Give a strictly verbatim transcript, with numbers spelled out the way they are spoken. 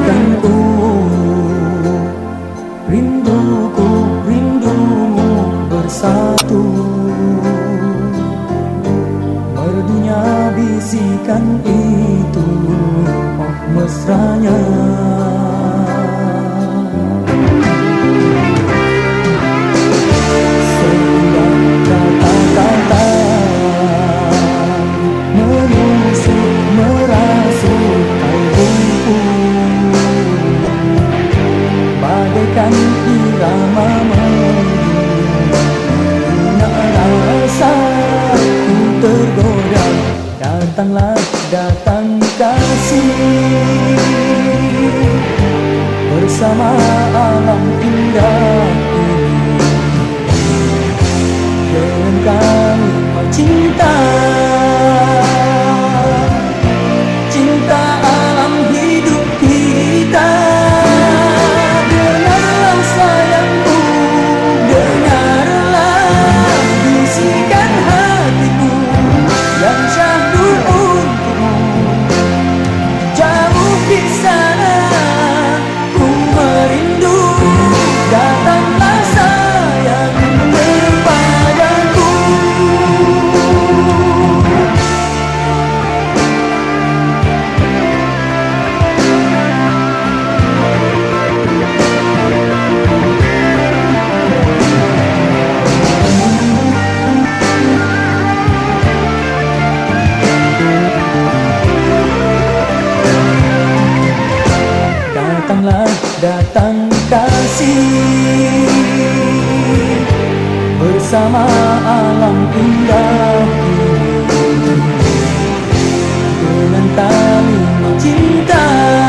Rindukanku, rinduku, rindumu bersatu. Merdunya bisikan itu, oh mesranya. Bagaikan irama merdu, nak rasa ku tergoda. Datanglah, datang kasih, bersama alam indah ini. Dengan kalimat cinta, cinta alam hidup kita. Datanglah, datang kasih, bersama alam indah ini. Dengan kalimat cinta,